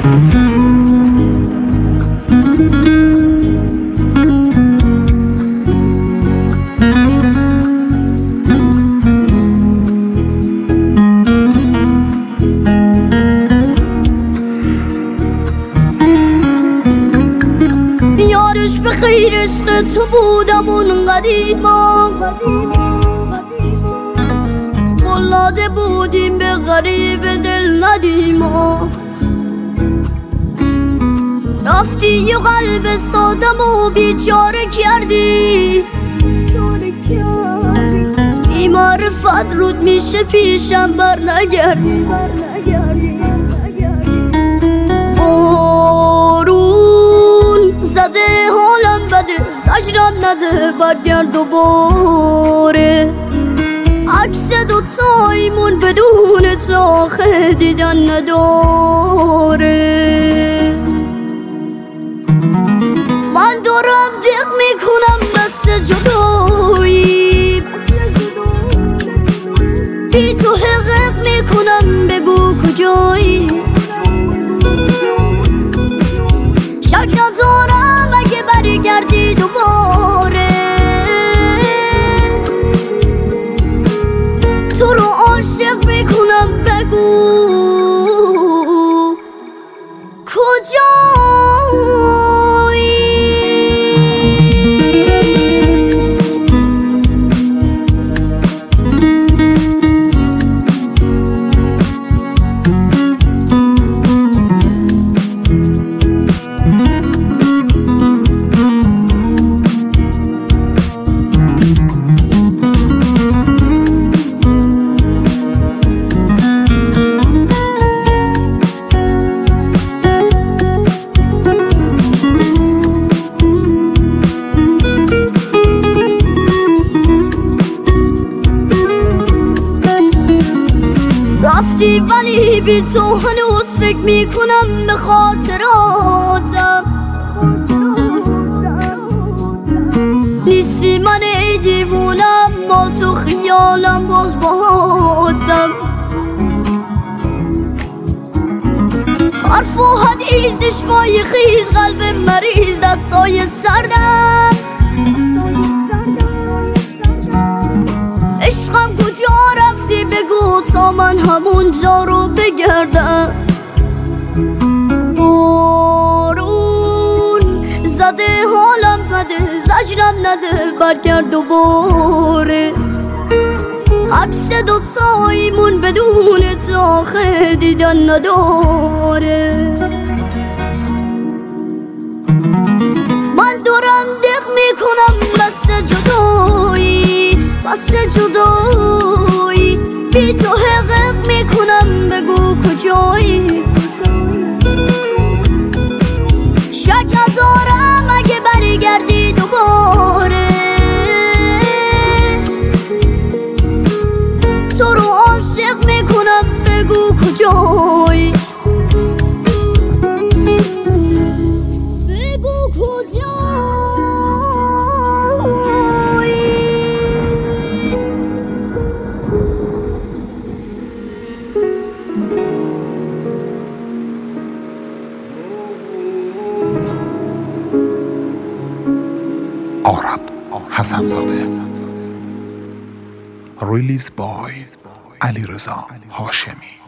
یادش به خیر عشق تو بودم اون قدیما، قلاده بودیم به غریب دل ندیما. رفتی و قلب سادم و بیچاره کردی، بی معرفت رود میشه پیشم بر نگردی. بارون زده حالم بده، زجرم نده برگرد دوباره. عکس دوتایمون بدون تو آخه دیدن نداره. من دارم دق میکنم بس جدایی، بی تو حقق میکنم بگو کجایی. شک ندارم اگه برگردی دوباره، تو رو عاشق میکنم بگو کجایی. رفتی ولی بی تو هنوز فکر میکنم به خاطراتم. نیستی من ای دیوونم، ما تو خیالم باز باهاتم. حرف و حدیثش مای خیز، قلب مریض دستای سردم. عشقم کجا رفتی بگو تا من همونجا رو بگردم. بارون زده حالم بده، زجرم نده برگرد دوباره. عکس دوتایمون بدون تو آخه دیدن نداره. من دارم دق میکنم بس جدایی، بس جدایی. بی تو حقق میکنم بگو کجایی. شک ندارم اگه برگردی دوباره، تو رو عاشق میکنم بگو کجایی. بگو کجایی. آراد حسن‌زاده. ریلیز بای علیرضا هاشمی.